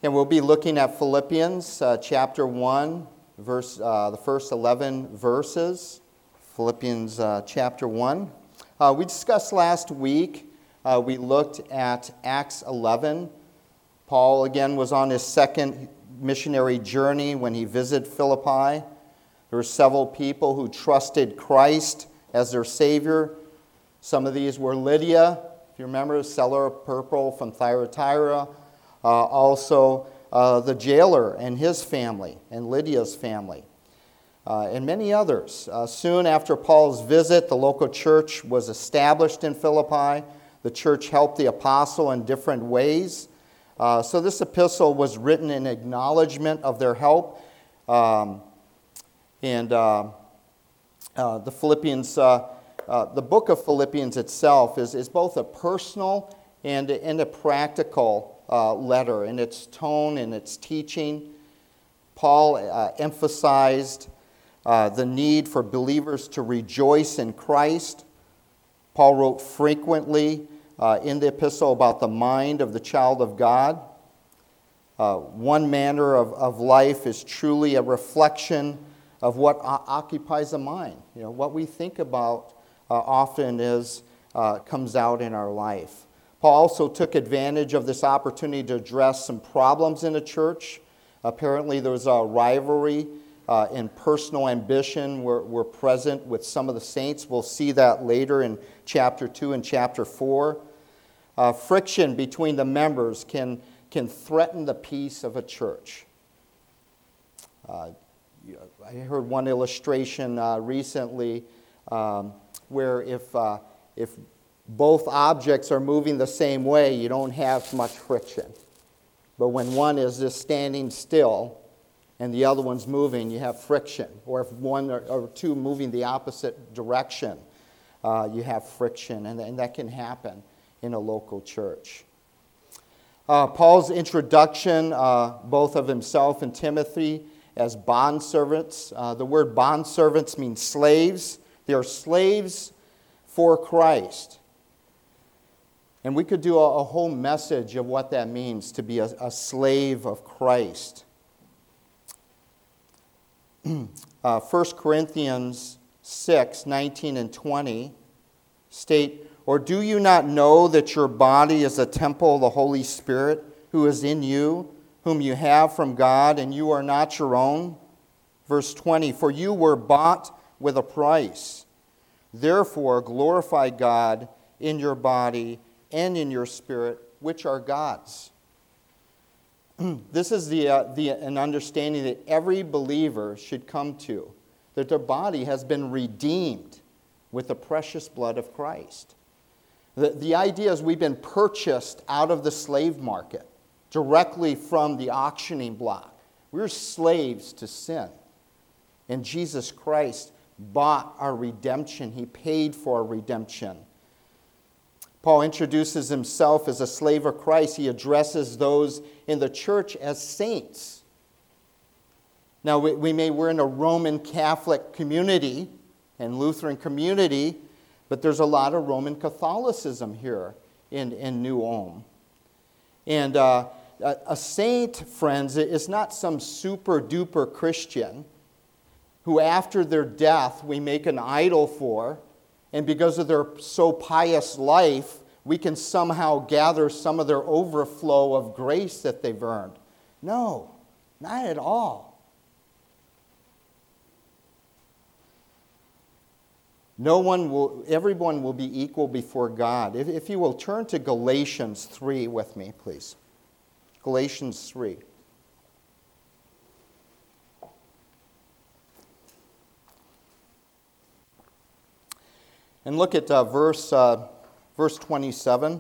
And we'll be looking at Philippians chapter 1, the first 11 verses. Philippians chapter 1. We discussed last week, we looked at Acts 11. Paul, again, was on his second missionary journey when he visited Philippi. There were several people who trusted Christ as their Savior. Some of these were Lydia, if you remember, seller of purple from Thyatira. Also the jailer and his family, and Lydia's family, and many others. Soon after Paul's visit, the local church was established in Philippi. The church helped the apostle in different ways. So this epistle was written in acknowledgement of their help. The Philippians, the book of Philippians itself is both a personal and a practical letter in its tone and its teaching. Paul emphasized the need for believers to rejoice in Christ. Paul wrote frequently in the epistle about the mind of the child of God. One manner of life is truly a reflection of what occupies the mind. You know, what we think about often comes out in our life. Paul also took advantage of this opportunity to address some problems in the church. Apparently there was a rivalry and personal ambition were present with some of the saints. We'll see that later in chapter 2 and chapter 4. Friction between the members can threaten the peace of a church. I heard one illustration recently where if both objects are moving the same way, you don't have much friction. But when one is just standing still and the other one's moving, you have friction. Or if one or two moving the opposite direction, you have friction. And that can happen in a local church. Paul's introduction, both of himself and Timothy, as bondservants. The word bondservants means slaves. They are slaves for Christ. And we could do a whole message of what that means to be a slave of Christ. 1 Corinthians 6, 19 and 20 state, "Or do you not know that your body is a temple of the Holy Spirit who is in you, whom you have from God, and you are not your own?" Verse 20, "For you were bought with a price. Therefore glorify God in your body and in your spirit, which are God's." This is an understanding that every believer should come to, that their body has been redeemed with the precious blood of Christ. The idea is we've been purchased out of the slave market, directly from the auctioning block. We're slaves to sin. And Jesus Christ bought our redemption. He paid for our redemption. Paul introduces himself as a slave of Christ. He addresses those in the church as saints. Now, we're in a Roman Catholic community and Lutheran community, but there's a lot of Roman Catholicism here in New Ulm. And a saint, friends, is not some super-duper Christian who after their death we make an idol for, and because of their so pious life, we can somehow gather some of their overflow of grace that they've earned. No, not at all. Everyone will be equal before God. If you will turn to Galatians 3 with me, please. Galatians 3. And look at verse 27.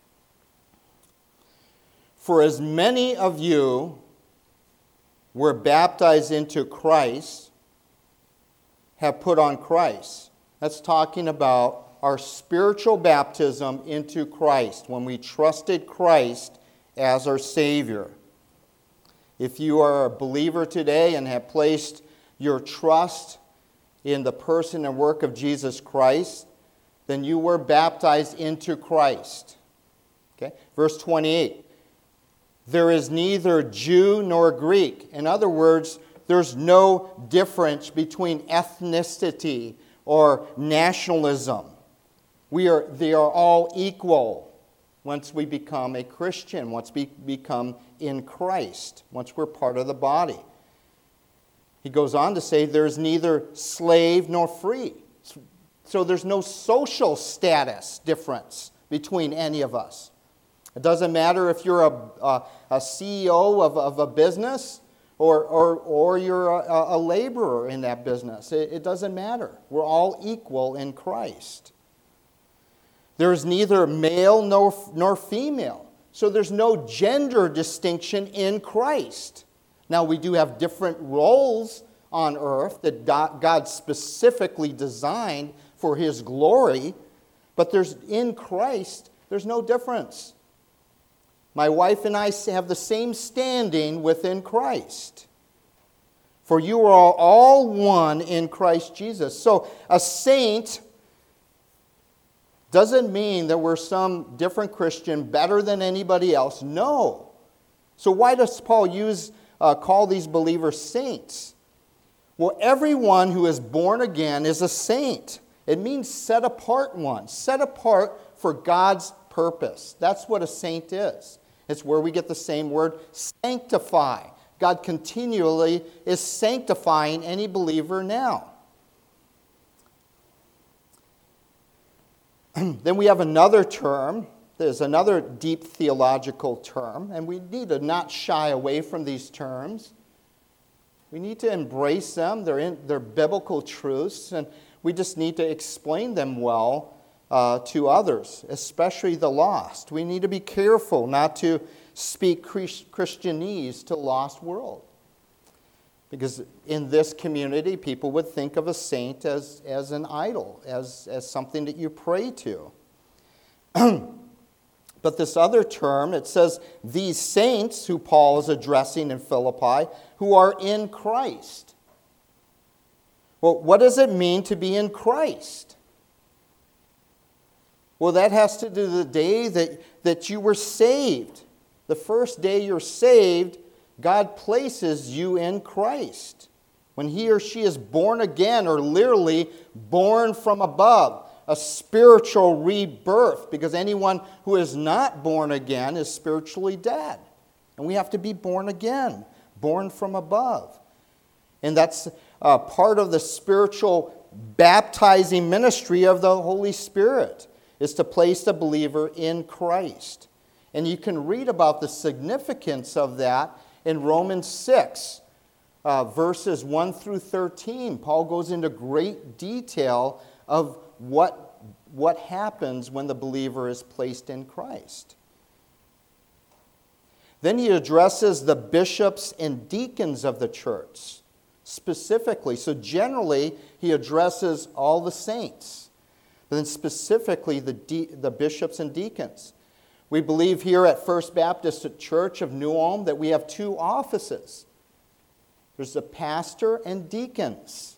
"For as many of you were baptized into Christ, have put on Christ." That's talking about our spiritual baptism into Christ, when we trusted Christ as our Savior. If you are a believer today and have placed your trust in the person and work of Jesus Christ, then you were baptized into Christ. Okay? Verse 28. There is neither Jew nor Greek. In other words, there's no difference between ethnicity or nationalism. They are all equal once we become a Christian, once we become in Christ, once we're part of the body. He goes on to say there's neither slave nor free. So there's no social status difference between any of us. It doesn't matter if you're a CEO of a business or you're a laborer in that business. It doesn't matter. We're all equal in Christ. There's neither male nor female. So there's no gender distinction in Christ. Now, we do have different roles on earth that God specifically designed for His glory, but in Christ, there's no difference. My wife and I have the same standing within Christ. For you are all one in Christ Jesus. So a saint doesn't mean that we're some different Christian better than anybody else. No. So why does Paul call these believers saints? Well, everyone who is born again is a saint. It means set apart one, set apart for God's purpose. That's what a saint is. It's where we get the same word, sanctify. God continually is sanctifying any believer now. Then we have another term. There's another deep theological term, and we need to not shy away from these terms. We need to embrace them. They're biblical truths, and we just need to explain them well to others, especially the lost. We need to be careful not to speak Christianese to lost world. Because in this community, people would think of a saint as an idol, as something that you pray to. But this other term, it says, these saints who Paul is addressing in Philippi, who are in Christ. Well, what does it mean to be in Christ? Well, that has to do with the day that you were saved. The first day you're saved, God places you in Christ. When he or she is born again, or literally born from above, a spiritual rebirth, because anyone who is not born again is spiritually dead. And we have to be born again, born from above. And that's part of the spiritual baptizing ministry of the Holy Spirit, is to place the believer in Christ. And you can read about the significance of that in Romans 6, verses 1 through 13. Paul goes into great detail of what happens when the believer is placed in Christ. Then he addresses the bishops and deacons of the church specifically. So generally, he addresses all the saints, but then specifically the bishops and deacons. We believe here at First Baptist Church of New Ulm that we have two offices. There's the pastor and deacons.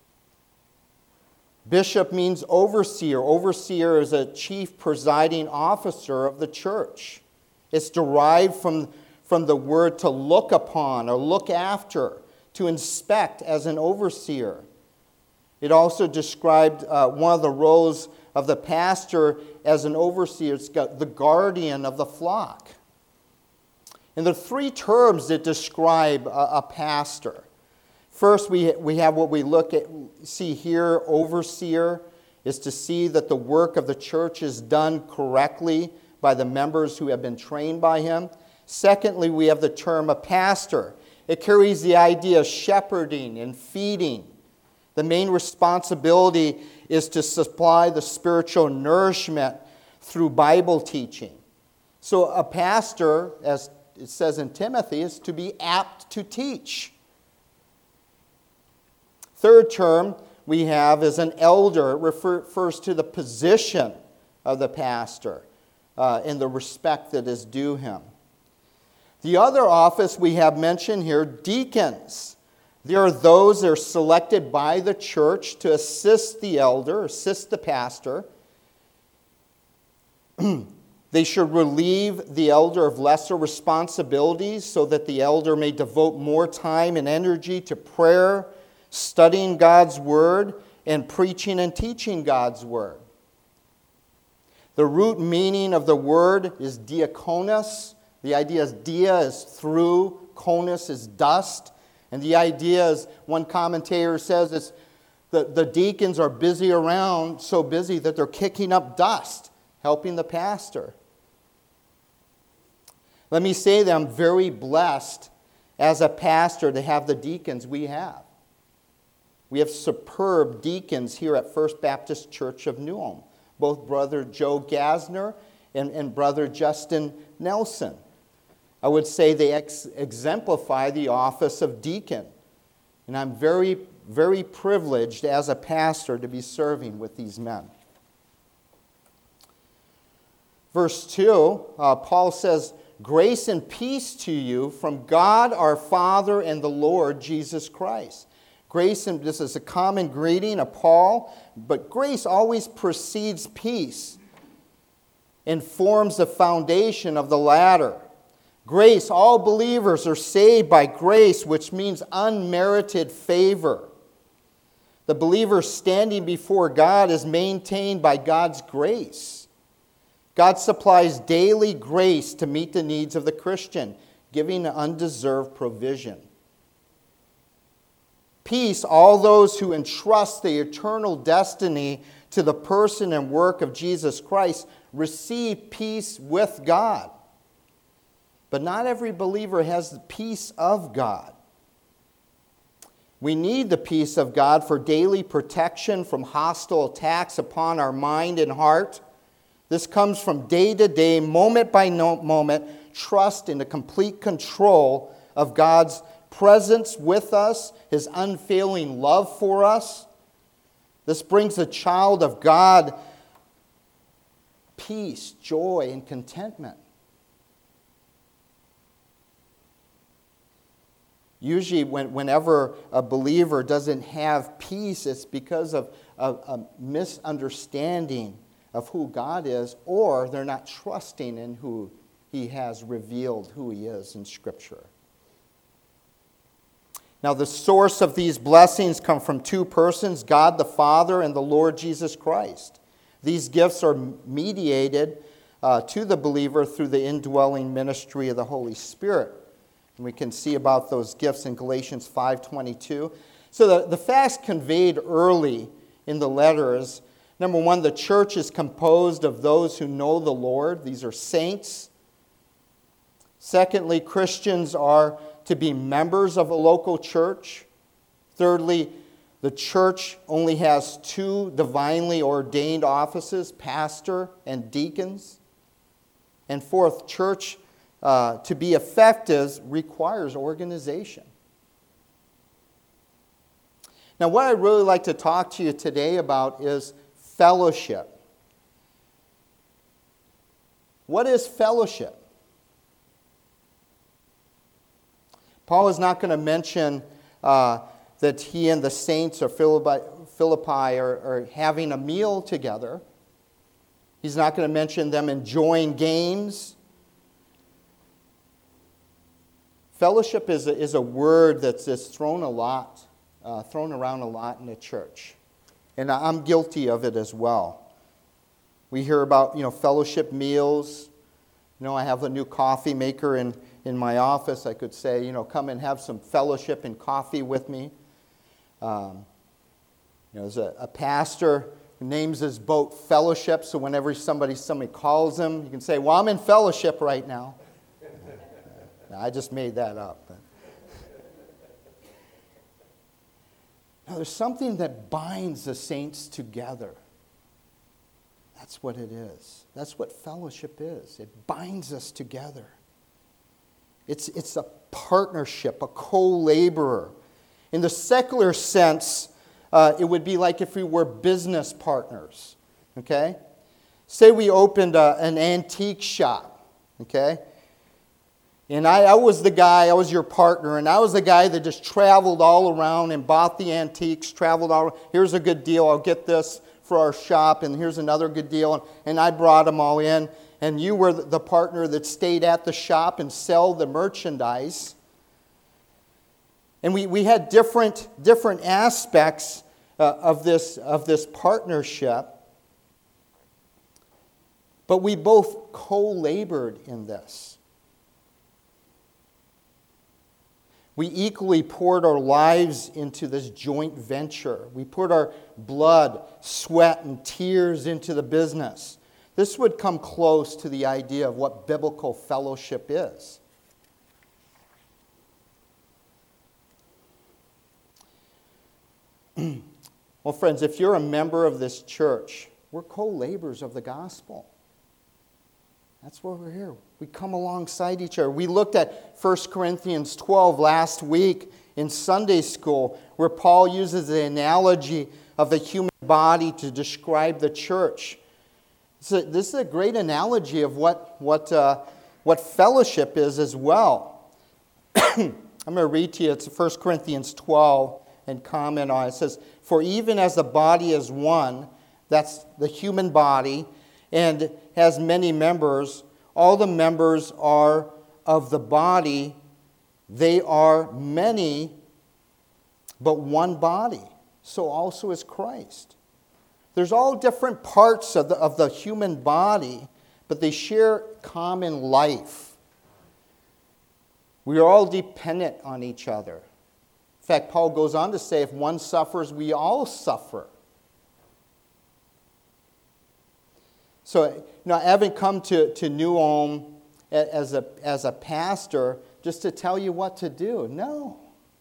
Bishop means overseer. Overseer is a chief presiding officer of the church. It's derived from the word to look upon or look after, to inspect as an overseer. It also described one of the roles of the pastor as an overseer. It's got the guardian of the flock. And there are three terms that describe a pastor. First, we have what we see here, overseer, is to see that the work of the church is done correctly by the members who have been trained by him. Secondly, we have the term a pastor. It carries the idea of shepherding and feeding. The main responsibility is to supply the spiritual nourishment through Bible teaching. So a pastor, as it says in Timothy, is to be apt to teach. Third term we have is an elder. It refers to the position of the pastor and the respect that is due him. The other office we have mentioned here, deacons. There are those that are selected by the church to assist the elder, assist the pastor. They should relieve the elder of lesser responsibilities so that the elder may devote more time and energy to prayer, studying God's Word, and preaching and teaching God's Word. The root meaning of the word is diakonos. The idea is dia is through, konos is dust. And the idea is, one commentator says, it's the deacons are busy around, so busy that they're kicking up dust, helping the pastor. Let me say that I'm very blessed as a pastor to have the deacons we have. We have superb deacons here at First Baptist Church of New Ulm, both Brother Joe Gasner and Brother Justin Nelson. I would say they exemplify the office of deacon. And I'm very, very privileged as a pastor to be serving with these men. Verse 2, Paul says, "Grace and peace to you from God our Father and the Lord Jesus Christ." Grace, and this is a common greeting of Paul, but grace always precedes peace and forms the foundation of the latter. Grace, all believers are saved by grace, which means unmerited favor. The believer standing before God is maintained by God's grace. God supplies daily grace to meet the needs of the Christian, giving undeserved provision. Peace, all those who entrust the eternal destiny to the person and work of Jesus Christ receive peace with God. But not every believer has the peace of God. We need the peace of God for daily protection from hostile attacks upon our mind and heart. This comes from day to day, moment by moment, trust in the complete control of God's presence with us, His unfailing love for us. This brings a child of God peace, joy, and contentment. Usually whenever a believer doesn't have peace, it's because of a misunderstanding of who God is, or they're not trusting in who He has revealed who He is in Scripture. Now, the source of these blessings come from two persons, God the Father and the Lord Jesus Christ. These gifts are mediated to the believer through the indwelling ministry of the Holy Spirit. And we can see about those gifts in Galatians 5:22. So the facts conveyed early in the letter is, number one, the church is composed of those who know the Lord. These are saints. Secondly, Christians are to be members of a local church. Thirdly, the church only has two divinely ordained offices, pastor and deacons. And fourth, church to be effective requires organization. Now, what I'd really like to talk to you today about is fellowship. What is fellowship? Paul is not going to mention that he and the saints of Philippi are having a meal together. He's not going to mention them enjoying games. Fellowship is a word that's thrown around a lot in the church. And I'm guilty of it as well. We hear about, fellowship meals. I have a new coffee maker in my office. I could say, come and have some fellowship and coffee with me. There's a pastor who names his boat Fellowship, so whenever somebody calls him, you can say, well, I'm in fellowship right now. I just made that up. Now, there's something that binds the saints together. That's what it is. That's what fellowship is. It binds us together. It's a partnership, a co-laborer. In the secular sense, it would be like if we were business partners. Okay? Say we opened an antique shop. Okay? And I was your partner, and I was the guy that just traveled all around and bought the antiques, traveled all around. Here's a good deal, I'll get this for our shop, and here's another good deal. And I brought them all in, and you were the partner that stayed at the shop and sell the merchandise. And we had different aspects of this partnership, but we both co-labored in this. We equally poured our lives into this joint venture. We put our blood, sweat, and tears into the business. This would come close to the idea of what biblical fellowship is. Well, friends, if you're a member of this church, we're co-laborers of the gospel. That's why we're here. We come alongside each other. We looked at 1 Corinthians 12 last week in Sunday school, where Paul uses the analogy of the human body to describe the church. So this is a great analogy of what fellowship is as well. I'm going to read to you. It's 1 Corinthians 12 and comment on it. It says, "For even as the body is one," that's the human body, "and has many members, all the members are of the body. They are many, but one body. So also is Christ." There's all different parts of the human body, but they share common life. We are all dependent on each other. In fact, Paul goes on to say, if one suffers, we all suffer. So, I haven't come to New Ulm as a pastor just to tell you what to do. No.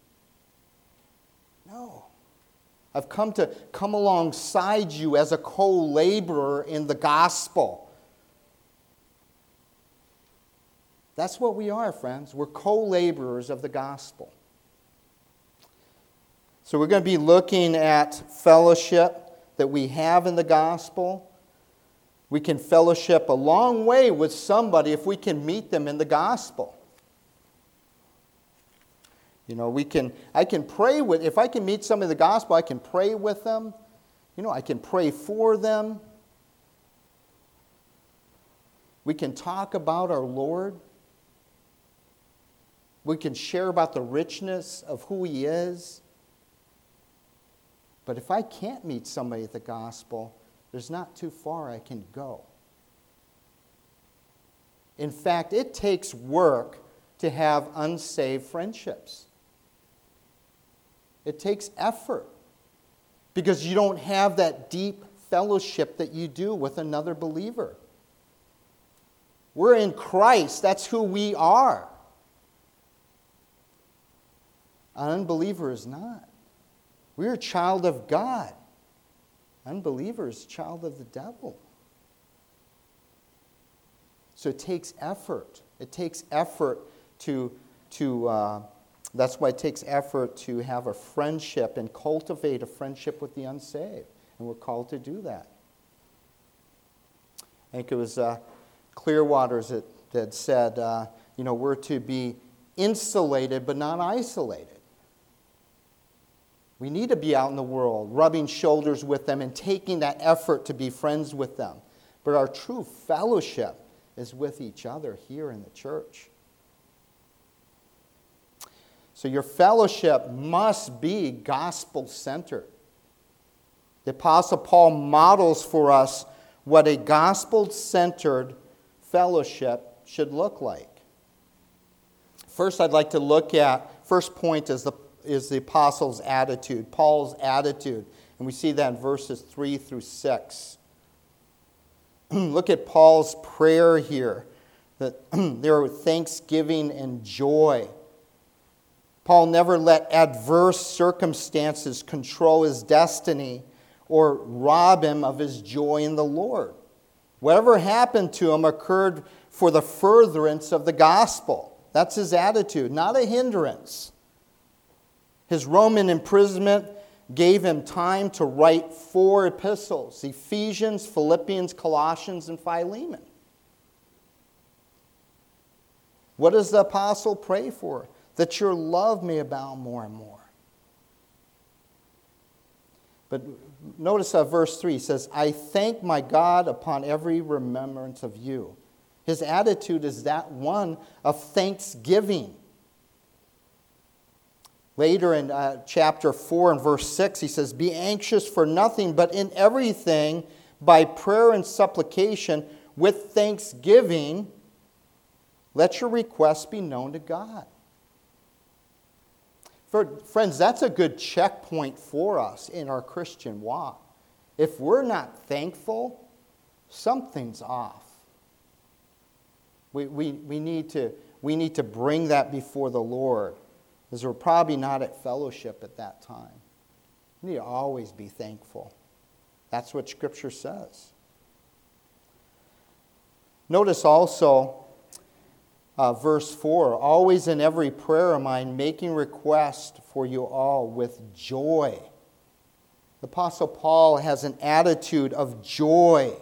I've come alongside you as a co-laborer in the gospel. That's what we are, friends. We're co-laborers of the gospel. So we're going to be looking at fellowship that we have in the gospel. We can fellowship a long way with somebody if we can meet them in the gospel. I can pray with, if I can meet somebody in the gospel, I can pray with them. I can pray for them. We can talk about our Lord. We can share about the richness of who He is. But if I can't meet somebody at the gospel, there's not too far I can go. In fact, it takes work to have unsaved friendships. It takes effort because you don't have that deep fellowship that you do with another believer. We're in Christ. That's who we are. An unbeliever is not. We're a child of God. Unbeliever is a child of the devil. So it takes effort. It takes effort to that's why it takes effort to have a friendship and cultivate a friendship with the unsaved. And we're called to do that. I think it was Clearwaters that said, we're to be insulated but not isolated. We need to be out in the world, rubbing shoulders with them and taking that effort to be friends with them. But our true fellowship is with each other here in the church. So your fellowship must be gospel-centered. The Apostle Paul models for us what a gospel-centered fellowship should look like. First, I'd like to look at, first point is the apostle's attitude, Paul's attitude. And we see that in verses 3 through 6. Look at Paul's prayer here, that there are thanksgiving and joy. Paul never let adverse circumstances control his destiny or rob him of his joy in the Lord. Whatever happened to him occurred for the furtherance of the gospel. That's his attitude, not a hindrance. His Roman imprisonment gave him time to write 4 epistles: Ephesians, Philippians, Colossians, and Philemon. What does the apostle pray for? That your love may abound more and more. But notice verse 3 says, I thank my God upon every remembrance of you. His attitude is that one of thanksgiving. Later in chapter 4 and verse 6, he says, "Be anxious for nothing, but in everything, by prayer and supplication, with thanksgiving, let your requests be known to God." Friends, that's a good checkpoint for us in our Christian walk. If we're not thankful, something's off. We need to bring that before the Lord, because we're probably not at fellowship at that time. We need to always be thankful. That's what Scripture says. Notice also verse 4, "Always in every prayer of mine, making request for you all with joy." The Apostle Paul has an attitude of joy.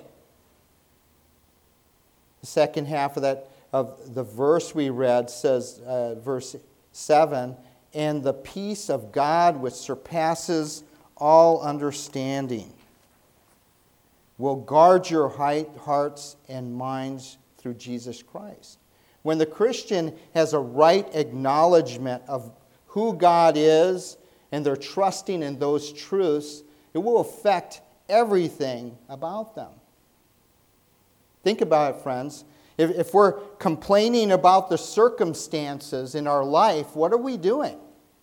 The second half of the verse we read says, verse 7, "And the peace of God which surpasses all understanding will guard your hearts and minds through Jesus Christ." When the Christian has a right acknowledgement of who God is and they're trusting in those truths, it will affect everything about them. Think about it, friends. If we're complaining about the circumstances in our life, what are we doing?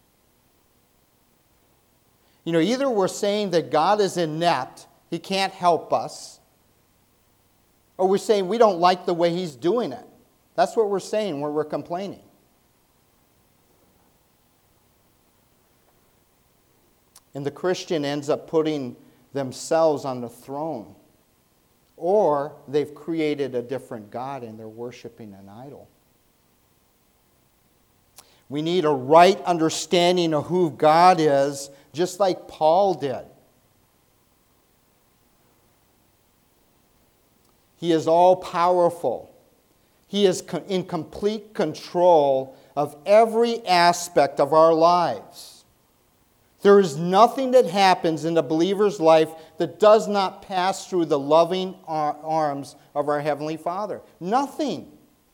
Either we're saying that God is inept, He can't help us, or we're saying we don't like the way He's doing it. That's what we're saying when we're complaining. And the Christian ends up putting themselves on the throne. Or they've created a different God and they're worshiping an idol. We need a right understanding of who God is, just like Paul did. He is all-powerful. He is in complete control of every aspect of our lives. There is nothing that happens in a believer's life that does not pass through the loving arms of our Heavenly Father. Nothing.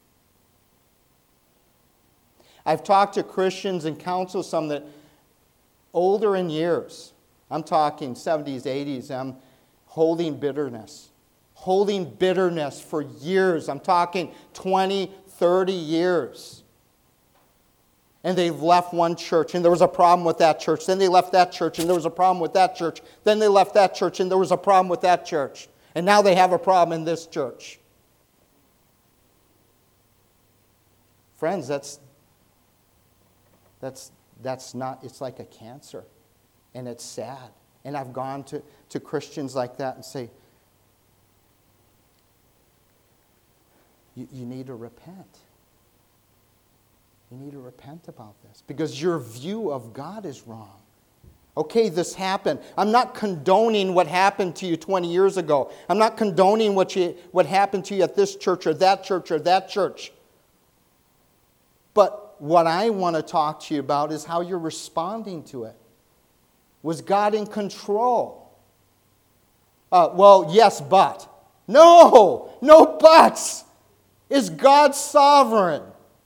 I've talked to Christians and counseled some that older in years. I'm talking 70s, 80s. I'm holding bitterness for years. I'm talking 20, 30 years. And they've left one church, and there was a problem with that church. Then they left that church, and there was a problem with that church. Then they left that church, and there was a problem with that church. And now they have a problem in this church. Friends, that's not, it's like a cancer. And it's sad. And I've gone to Christians like that and say, you need to repent. You need to repent about this because your view of God is wrong. Okay, this happened. I'm not condoning what happened to you 20 years ago. I'm not condoning what happened to you at this church or that church or that church. But what I want to talk to you about is how you're responding to it. Was God in control? Well, yes, but. No buts. Is God sovereign?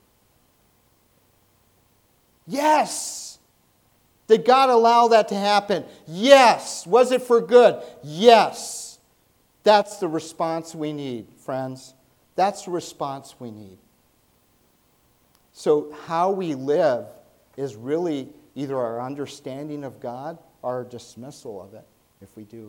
Yes. Did God allow that to happen? Yes. Was it for good? Yes. That's the response we need, friends. That's the response we need. So how we live is really either our understanding of God or our dismissal of it, if we do.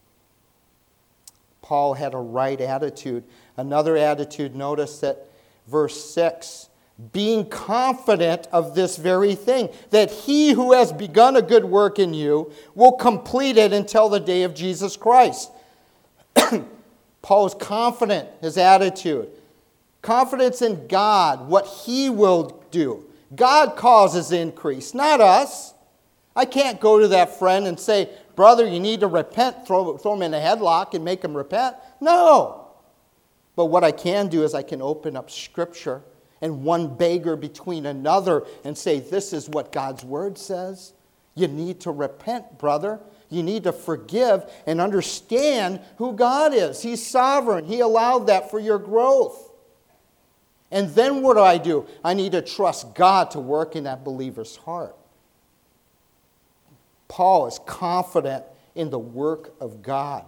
Paul had a right attitude. Another attitude, notice that verse 6, being confident of this very thing, that he who has begun a good work in you will complete it until the day of Jesus Christ. Paul is confident, his attitude. Confidence in God, what He will do. God causes increase, not us. I can't go to that friend and say, brother, you need to repent, throw him in a headlock and make him repent. No. But what I can do is I can open up Scripture and one beggar between another and say, this is what God's Word says. You need to repent, brother. You need to forgive and understand who God is. He's sovereign. He allowed that for your growth. And then what do? I need to trust God to work in that believer's heart. Paul is confident in the work of God.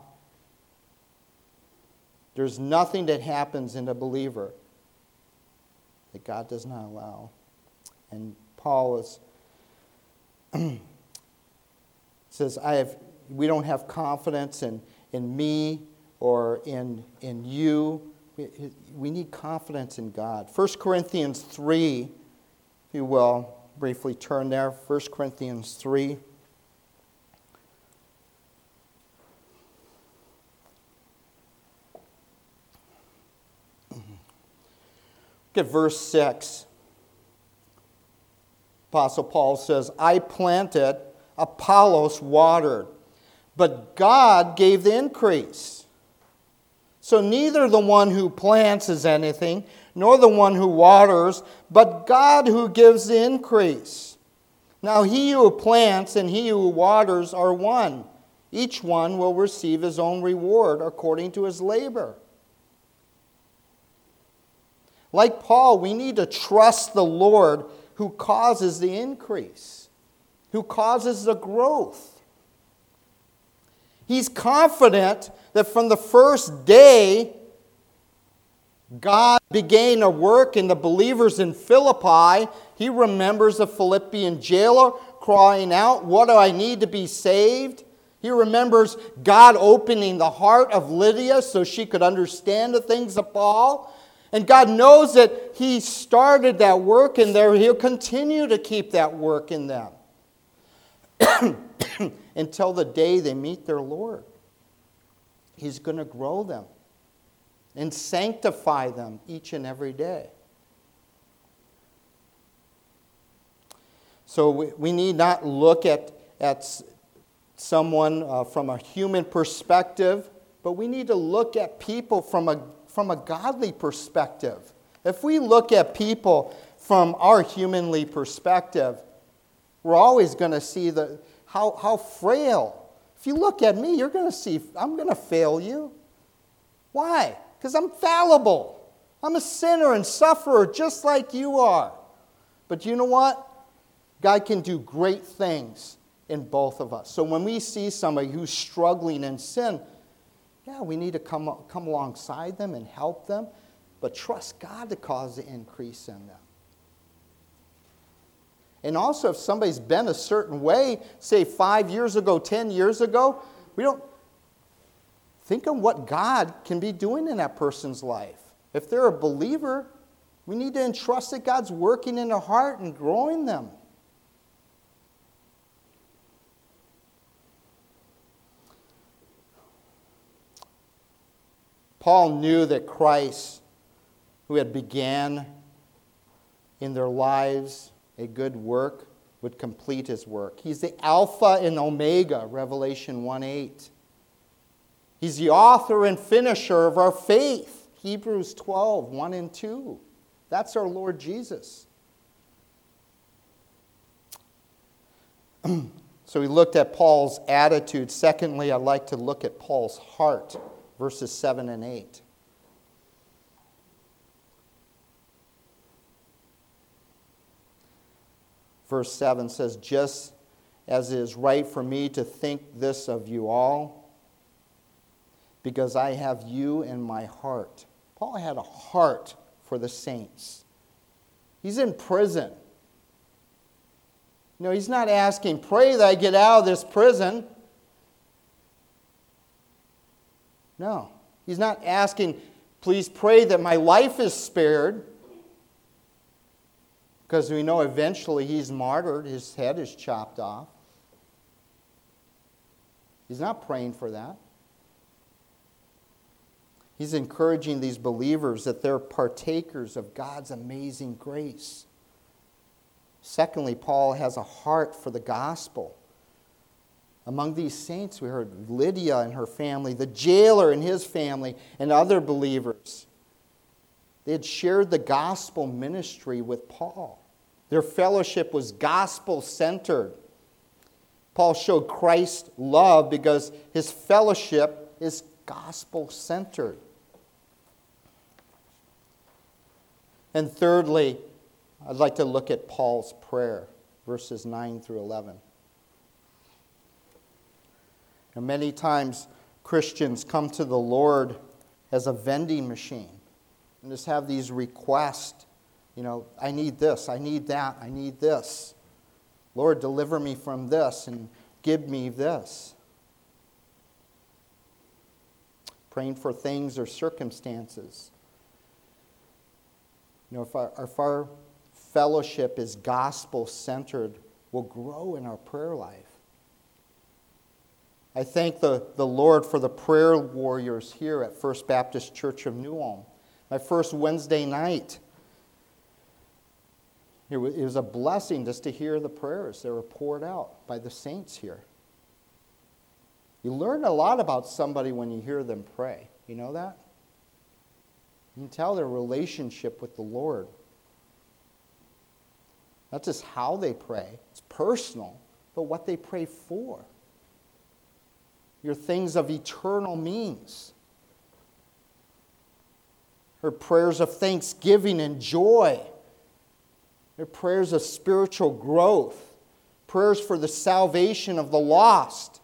There's nothing that happens in a believer that God does not allow. And Paul says, we don't have confidence in me or in you. We need confidence in God. 1 Corinthians 3, if you will, briefly turn there. 1 Corinthians 3. Look at verse 6. Apostle Paul says, I planted, Apollos watered, but God gave the increase. So neither the one who plants is anything, nor the one who waters, but God who gives the increase. Now he who plants and he who waters are one. Each one will receive his own reward according to his labor. Like Paul, we need to trust the Lord who causes the increase, who causes the growth. He's confident that from the first day God began a work in the believers in Philippi. He remembers the Philippian jailer crying out, what do I need to be saved? He remembers God opening the heart of Lydia so she could understand the things of Paul. And God knows that He started that work in there. He'll continue to keep that work in them until the day they meet their Lord. He's going to grow them and sanctify them each and every day. So we need not look at someone from a human perspective, but we need to look at people from a godly perspective. If we look at people from our humanly perspective, we're always going to see how frail. If you look at me, you're going to see I'm going to fail you. Why? Because I'm fallible. I'm a sinner and sufferer just like you are. But you know what? God can do great things in both of us. So when we see somebody who's struggling in sin, yeah, we need to come alongside them and help them, but trust God to cause the increase in them. And also, if somebody's been a certain way, say 5 years ago, 10 years ago, we don't think of what God can be doing in that person's life. If they're a believer, we need to entrust that God's working in their heart and growing them. Paul knew that Christ, who had began in their lives a good work, would complete his work. He's the Alpha and Omega, Revelation 1:8. He's the author and finisher of our faith, Hebrews 12:1 and 2. That's our Lord Jesus. So we looked at Paul's attitude. Secondly, I'd like to look at Paul's heart, verses 7 and 8. Verse 7 says, just as it is right for me to think this of you all, because I have you in my heart. Paul had a heart for the saints. He's in prison. You know, he's not asking, pray that I get out of this prison. No. He's not asking, please pray that my life is spared. Because we know eventually he's martyred, his head is chopped off. He's not praying for that. He's encouraging these believers that they're partakers of God's amazing grace. Secondly, Paul has a heart for the gospel. Among these saints, we heard Lydia and her family, the jailer and his family, and other believers. They had shared the gospel ministry with Paul. Their fellowship was gospel-centered. Paul showed Christ's love because his fellowship is gospel-centered. And thirdly, I'd like to look at Paul's prayer, verses 9 through 11. And many times Christians come to the Lord as a vending machine and just have these requests. I need this, I need that, I need this. Lord, deliver me from this and give me this. Praying for things or circumstances. If our fellowship is gospel-centered, we'll grow in our prayer life. I thank the Lord for the prayer warriors here at First Baptist Church of New Ulm. My first Wednesday night, it was a blessing just to hear the prayers that were poured out by the saints here. You learn a lot about somebody when you hear them pray. You know that? You can tell their relationship with the Lord. Not just how they pray, it's personal, but what they pray for. Your things of eternal means. Her prayers of thanksgiving and joy. Their prayers of spiritual growth. Prayers for the salvation of the lost.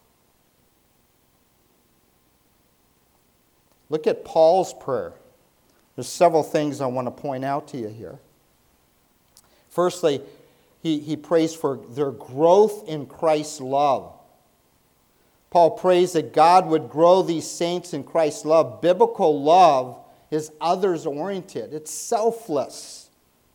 Look at Paul's prayer. There's several things I want to point out to you here. Firstly, he prays for their growth in Christ's love. Paul prays that God would grow these saints in Christ's love. Biblical love is others-oriented. It's selfless.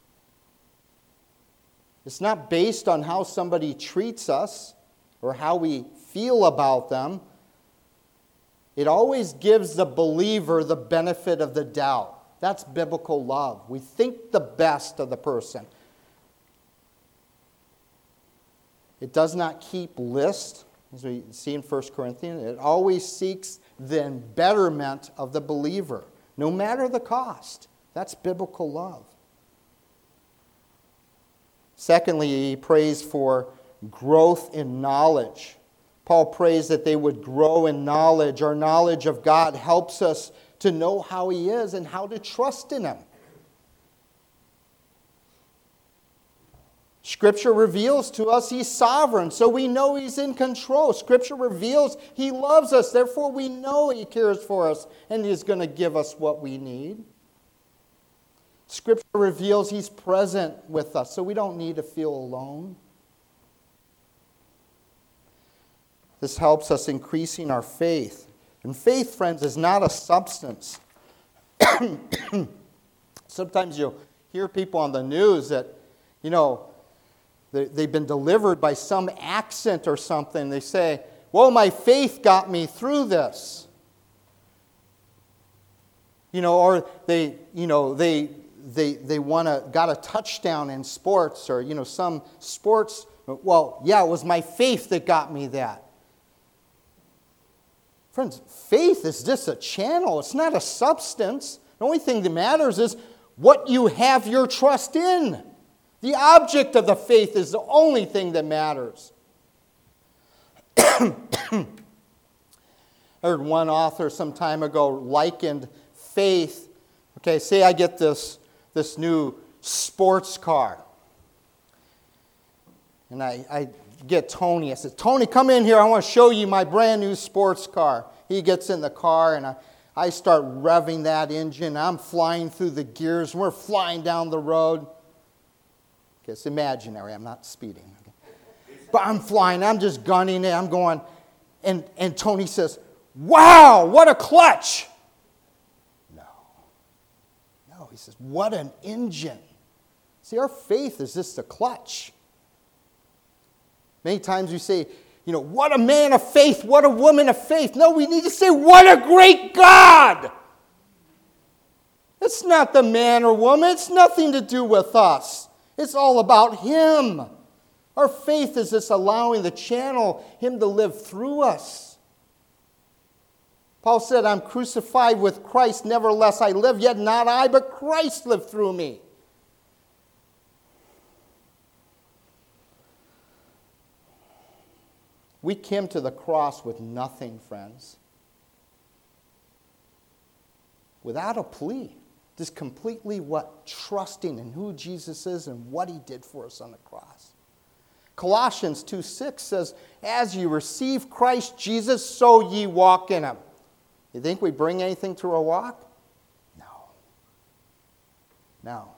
It's not based on how somebody treats us or how we feel about them. It always gives the believer the benefit of the doubt. That's biblical love. We think the best of the person. It does not keep list, as we see in 1 Corinthians. It always seeks the betterment of the believer, no matter the cost. That's biblical love. Secondly, he prays for growth in knowledge. Paul prays that they would grow in knowledge. Our knowledge of God helps us to know how He is and how to trust in Him. Scripture reveals to us He's sovereign, so we know He's in control. Scripture reveals He loves us, therefore we know He cares for us and He's going to give us what we need. Scripture reveals He's present with us, so we don't need to feel alone. This helps us increasing our faith. And faith, friends, is not a substance. Sometimes you'll hear people on the news that, they've been delivered by some accent or something. They say, well, my faith got me through this. Or they got a touchdown in sports or, some sports. Well, yeah, it was my faith that got me that. Friends, faith is just a channel. It's not a substance. The only thing that matters is what you have your trust in. The object of the faith is the only thing that matters. I heard one author some time ago likened faith. Okay, say I get this new sports car. And I get Tony. I said, Tony, come in here. I want to show you my brand new sports car. He gets in the car and I start revving that engine. I'm flying through the gears. We're flying down the road. Okay, it's imaginary. I'm not speeding. Okay. But I'm flying. I'm just gunning it. I'm going. And Tony says, wow, what a clutch. No, he says, what an engine. See, our faith is just a clutch. Many times we say, what a man of faith, what a woman of faith. No, we need to say, what a great God. It's not the man or woman. It's nothing to do with us. It's all about Him. Our faith is just allowing the channel, Him to live through us. Paul said, I'm crucified with Christ, nevertheless I live, yet not I, but Christ lived through me. We came to the cross with nothing, friends. Without a plea. Just completely trusting in who Jesus is and what he did for us on the cross. Colossians 2:6 says, as you receive Christ Jesus, so ye walk in him. You think we bring anything to our walk? No.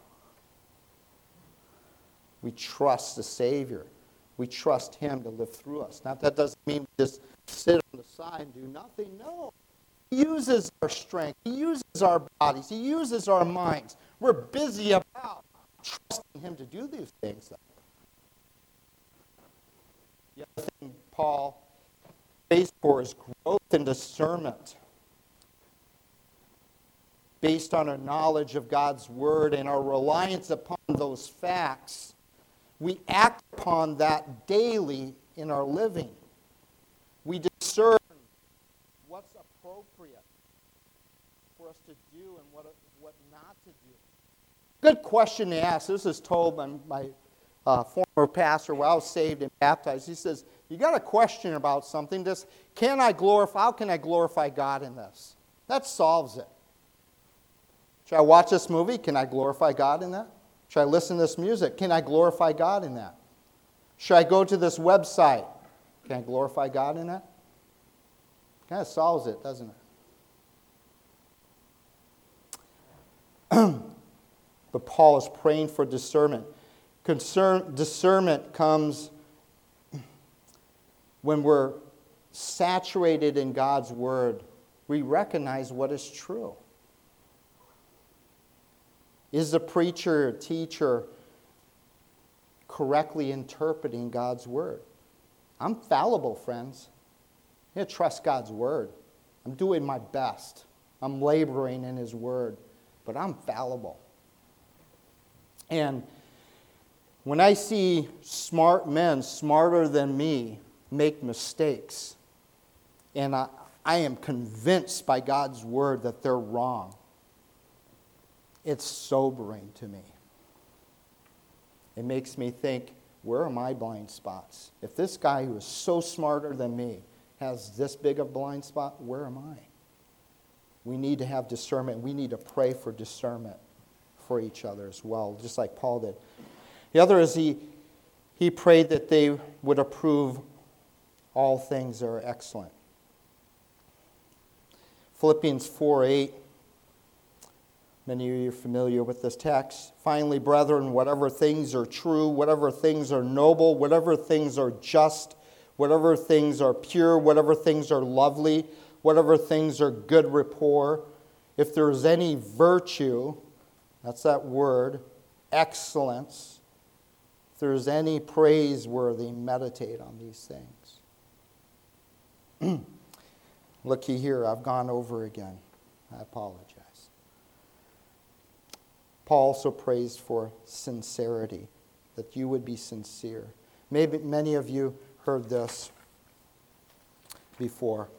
We trust the Savior. We trust him to live through us. Now, that doesn't mean we just sit on the side and do nothing. No. He uses our strength. He uses our bodies. He uses our minds. We're busy about trusting him to do these things. The other thing Paul prays for is growth and discernment. Based on our knowledge of God's word and our reliance upon those facts, we act upon that daily in our living. We discern what's appropriate for us to do and what not to do. Good question to ask. This is told by my former pastor while I was saved and baptized. He says, you got a question about something, just how can I glorify God in this? That solves it. Should I watch this movie? Can I glorify God in that? Should I listen to this music? Can I glorify God in that? Should I go to this website? Can I glorify God in that? Kind of solves it, doesn't it? But Paul is praying for discernment. Discernment comes when we're saturated in God's word. We recognize what is true. Is the preacher or teacher correctly interpreting God's word? I'm fallible, friends. I trust God's word. I'm doing my best. I'm laboring in his word, but I'm fallible. And when I see smart men, smarter than me, make mistakes, and I am convinced by God's word that they're wrong, it's sobering to me. It makes me think, where are my blind spots? If this guy who is so smarter than me has this big of a blind spot, where am I? We need to have discernment. We need to pray for discernment for each other as well, just like Paul did. The other is he prayed that they would approve all things that are excellent. Philippians 4:8. Many of you are familiar with this text. Finally, brethren, whatever things are true, whatever things are noble, whatever things are just, whatever things are pure, whatever things are lovely, whatever things are good rapport, if there is any virtue, that's that word, excellence, if there is any praiseworthy, meditate on these things. Looky here, I've gone over again. I apologize. Paul also prays for sincerity, that you would be sincere. Maybe many of you heard this before.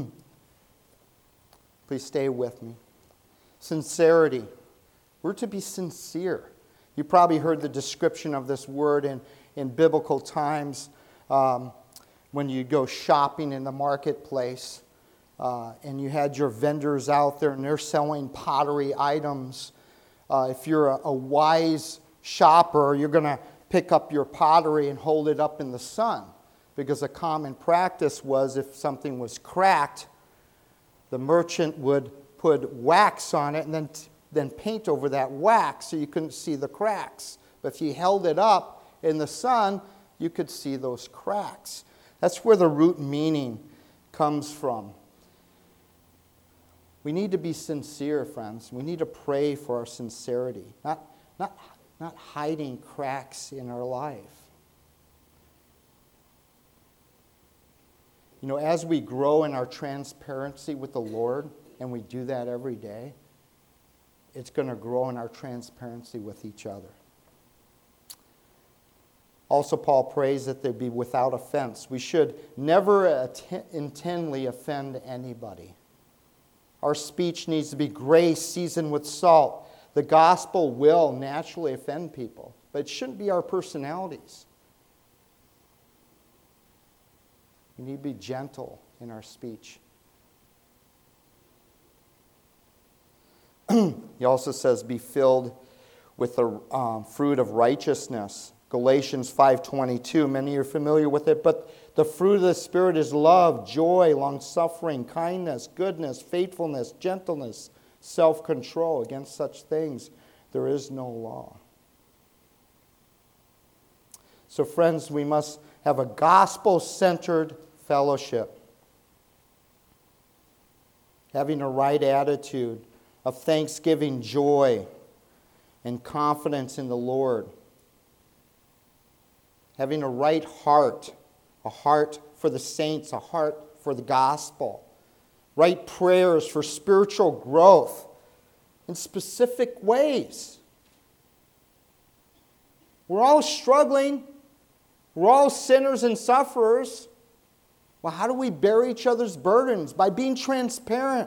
Please stay with me. Sincerity. We're to be sincere. You probably heard the description of this word in biblical times when you go shopping in the marketplace and you had your vendors out there and they're selling pottery items. If you're a wise shopper, you're going to pick up your pottery and hold it up in the sun, because a common practice was if something was cracked, the merchant would put wax on it and then paint over that wax so you couldn't see the cracks. But if you held it up in the sun, you could see those cracks. That's where the root meaning comes from. We need to be sincere, friends. We need to pray for our sincerity, not hiding cracks in our life. You know, as we grow in our transparency with the Lord, and we do that every day, it's going to grow in our transparency with each other. Also, Paul prays that they be without offense. We should never intently offend anybody. Our speech needs to be grace seasoned with salt. The gospel will naturally offend people, but it shouldn't be our personalities. We need to be gentle in our speech. He also says, be filled with the fruit of righteousness. Galatians 5:22, many are familiar with it, but the fruit of the Spirit is love, joy, long-suffering, kindness, goodness, faithfulness, gentleness, self-control. Against such things there is no law. So friends, we must have a gospel-centered fellowship, having a right attitude of thanksgiving, joy, and confidence in the Lord. Having a right heart, a heart for the saints, a heart for the gospel. Right prayers for spiritual growth in specific ways. We're all struggling. We're all sinners and sufferers. Well, how do we bear each other's burdens? By being transparent.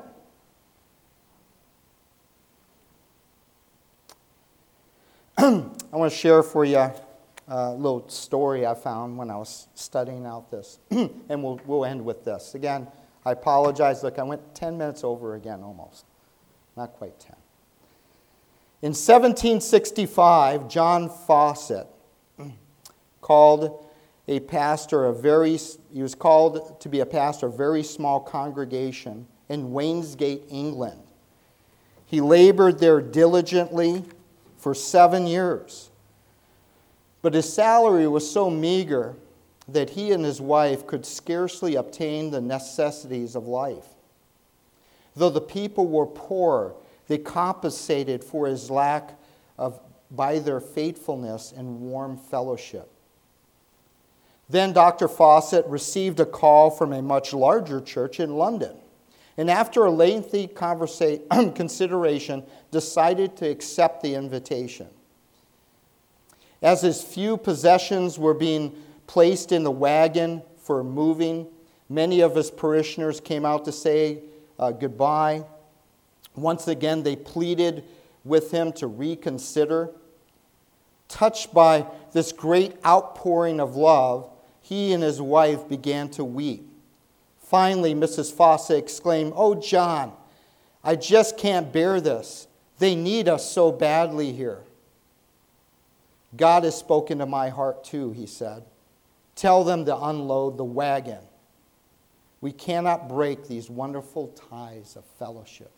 I want to share for you a little story I found when I was studying out this. And we'll end with this. Again, I apologize. Look, I went 10 minutes over again almost. Not quite 10. In 1765, John Fawcett called a pastor he was called to be a pastor of a very small congregation in Wainsgate, England. He labored there diligently for 7 years. But his salary was so meager that he and his wife could scarcely obtain the necessities of life. Though the people were poor, they compensated for his lack by their faithfulness and warm fellowship. Then Dr. Fawcett received a call from a much larger church in London, and after a lengthy consideration, decided to accept the invitation. As his few possessions were being placed in the wagon for moving, many of his parishioners came out to say goodbye. Once again, they pleaded with him to reconsider. Touched by this great outpouring of love, he and his wife began to weep. Finally, Mrs. Fawcett exclaimed, "Oh, John, I just can't bear this. They need us so badly here." "God has spoken to my heart too," he said. "Tell them to unload the wagon. We cannot break these wonderful ties of fellowship."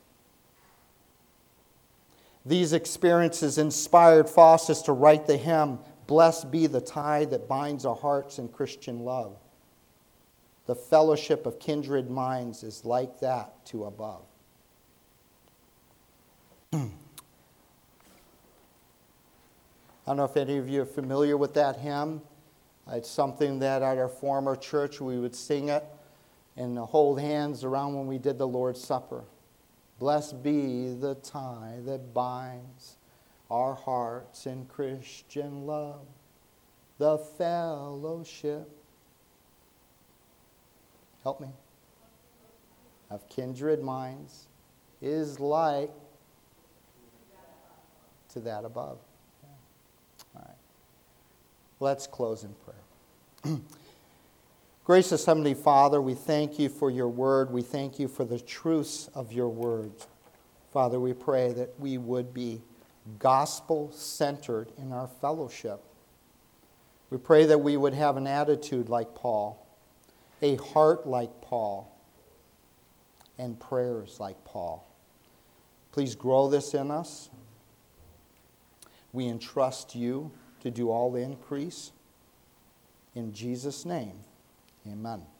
These experiences inspired Fawcett to write the hymn, "Blessed be the tie that binds our hearts in Christian love. The fellowship of kindred minds is like that to above." I don't know if any of you are familiar with that hymn. It's something that at our former church we would sing it and hold hands around when we did the Lord's Supper. Blessed be the tie that binds our hearts in Christian love, the fellowship. Help me. Of kindred minds is like to that above. All right. Let's close in prayer. Gracious Heavenly Father, we thank you for your word. We thank you for the truths of your words. Father, we pray that we would be gospel-centered in our fellowship. We pray that we would have an attitude like Paul, a heart like Paul, and prayers like Paul. Please grow this in us. We entrust you to do all the increase. In Jesus' name, amen.